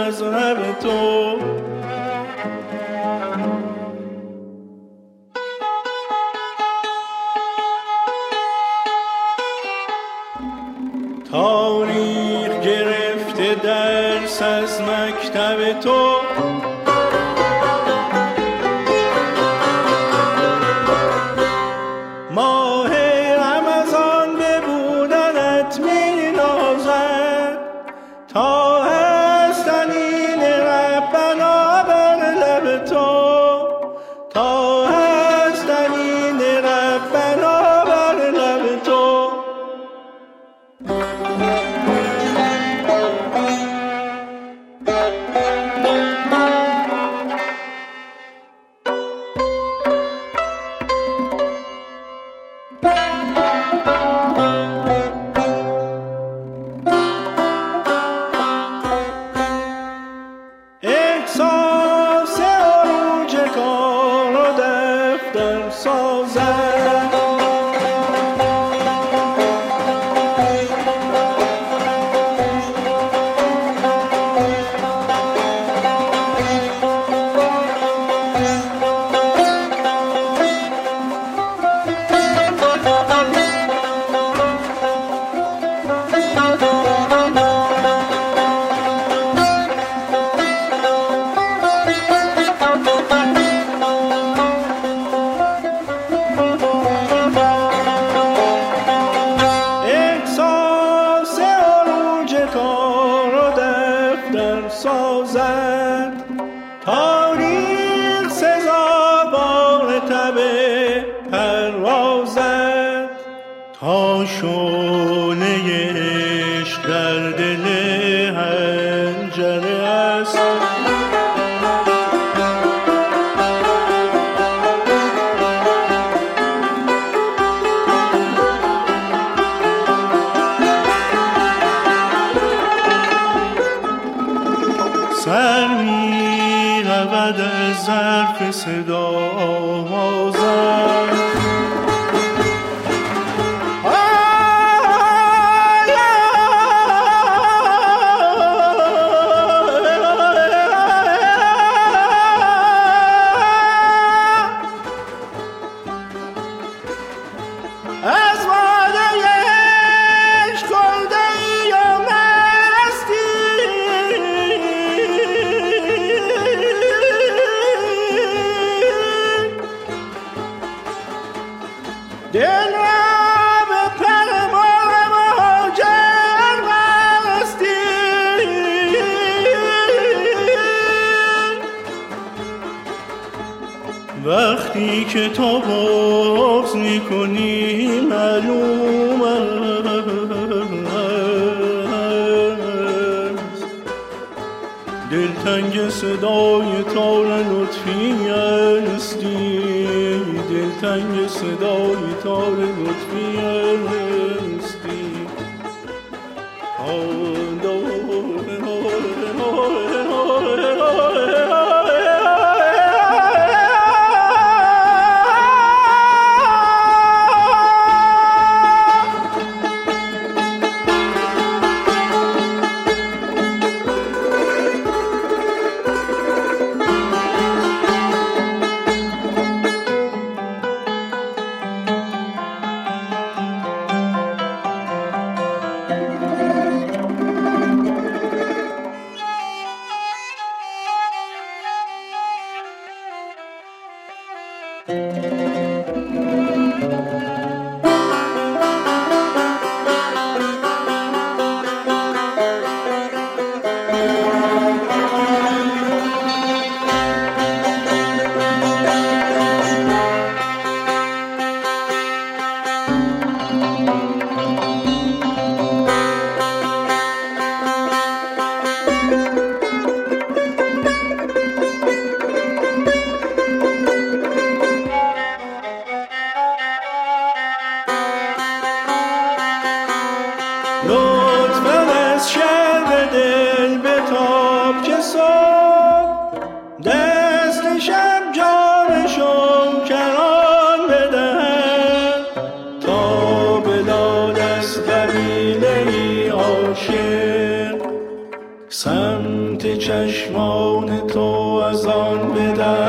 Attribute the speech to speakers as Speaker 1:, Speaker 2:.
Speaker 1: مذهب تو. تاریخ گرفته درس از مکتب تو، ماه رمضان به بودنت می نازد، تا هست دلیل ربنا بر لب تو، تا هست دلیل ربنا بر لب تو. احساس عروج کار و دفتر سازد، سازد تاریخ سزاوار تب پروازد، تا شعله عشق در دل حنجره است. سر می رود از ظرف صدا آوازم، از باده عشق خورده ای و مستی، دل را به پر مرغ مهاجر بستی. وقتی که تو بغض میکنی معلوم است، دلتنگ صدای تار لطفی هستی، دلتنگ صدای تار لطفی هستی. لطفاً از شرق دل بتاب که صبح دستشم جانشم کران بدهد، تا به داد از قبیله ای عاشق سمت چشمان تو از آن به در